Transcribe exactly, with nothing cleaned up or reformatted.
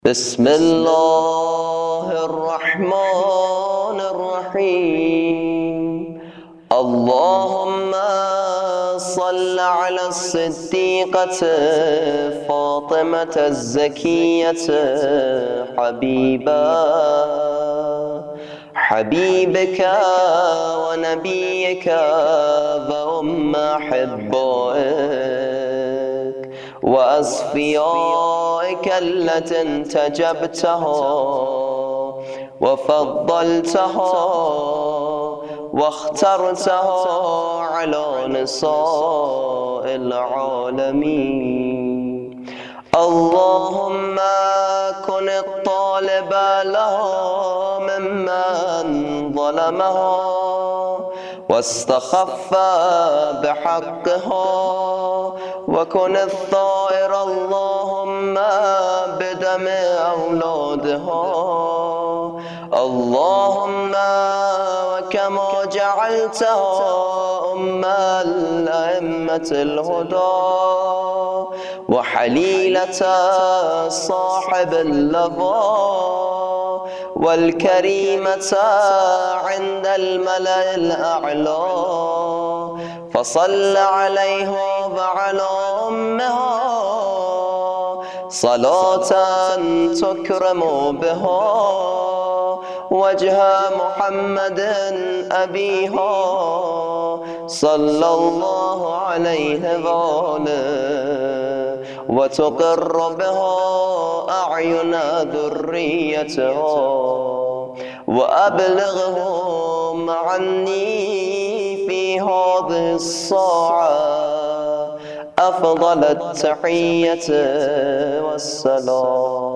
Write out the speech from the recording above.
بسم الله الرحمن الرحيم. اللهم صل على الصديقة فاطمة الزكية حبيبا حبيبك ونبيك وأم أحبائك وأصفيائك التي انتجبتها وفضلتها واخترتها على نساء العالمين. اللهم كن الطالب لها ممن ظلمها واستخف بحقها، وكن الثائر اللهم بدم أولادها. اللهم وكما جعلتها أم الأئمة الهدى وحليلة صاحب اللظى والكريمة عند الملأ الأعلى، فصل عليها وعلى أمها صلاة تكرم بها وجه محمد أبيها صلى الله عليه وآله، وتقر بها أعين ذريتها، وأبلغهم عني في هذه الساعة أفضل التحية والسلام.